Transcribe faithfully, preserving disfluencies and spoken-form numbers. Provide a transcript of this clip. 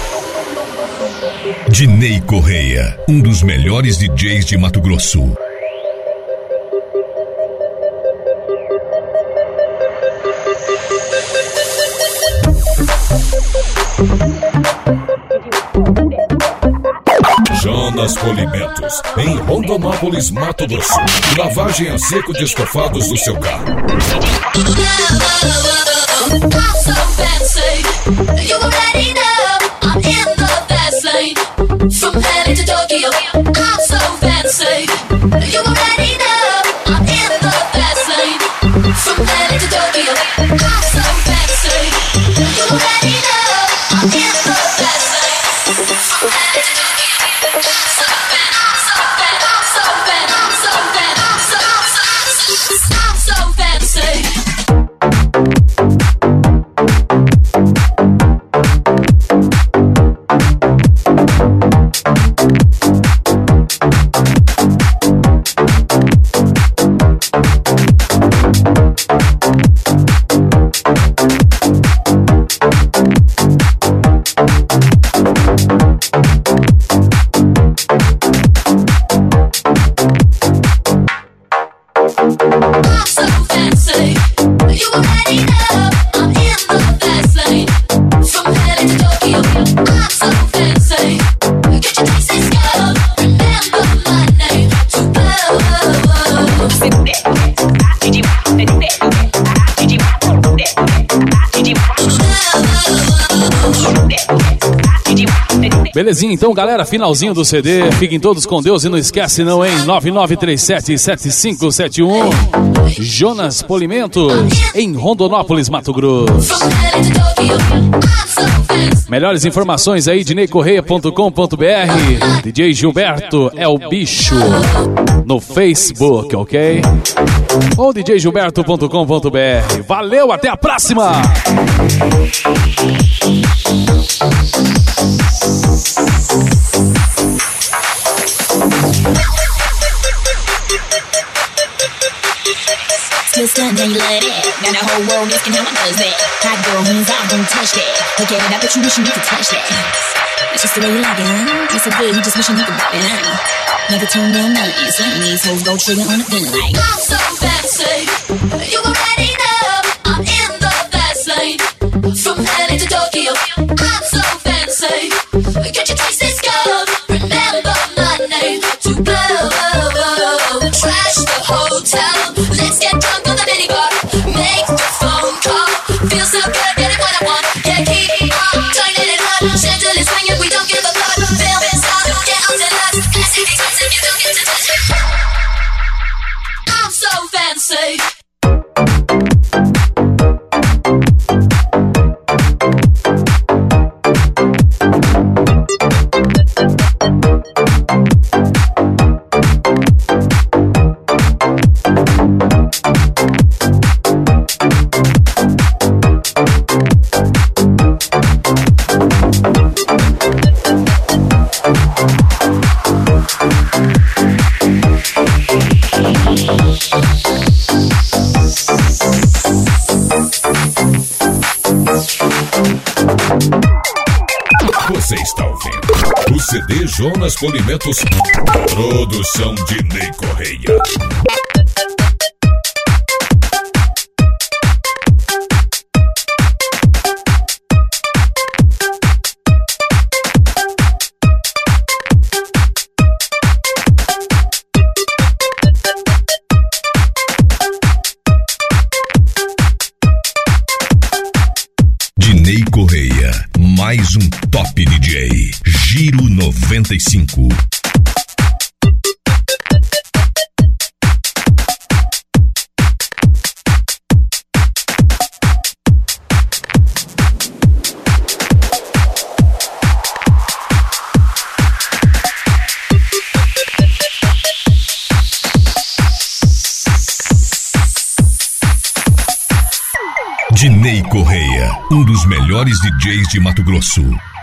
Dinei Correia, um dos melhores D Js de Mato Grosso. Jonas Polimentos, em Rondonópolis, Mato Grosso. Lavagem a seco de estofados do seu carro. Belezinha, então, galera, finalzinho do C D. Fiquem todos com Deus e não esquece não, hein? nove nove três sete sete cinco sete um. Jonas Polimentos, em Rondonópolis, Mato Grosso. Melhores informações aí, dinei correia ponto com ponto b r. D J Gilberto é o bicho no Facebook, ok? Ou d j gilberto ponto com ponto b r. Valeu, até a próxima! Sister, then you let it. Got the whole world asking how I does that. Hot girl, hands out, don't touch that. Look at it, I bet you wishing you could touch that. That's just the way you like it, huh? You're so good, you just wishing you could pop it, huh? Never turn down nothing. Slaying these hoes, go trigger on the gun like. I'm so fancy, you already know. I'm in the fast lane, from L A to Tokyo. I'm so fancy, get your traces gone. Remember my name to blow. Trash the hotel, let's get drunk on the minibar. Make the phone call, feel so good, getting what I want. Yeah, keep on turning it on. Chandelier swinging, we don't give a fuck. Film is out, get on the left. Classic expensive, you don't get to touch it. I'm so fancy. Você está ouvindo o C D Jonas Polimentos, produção Dinei Correia. Dinei Correia, mais um top D J, Giro noventa e cinco. Dinei Correia, um dos melhores D Js de Mato Grosso.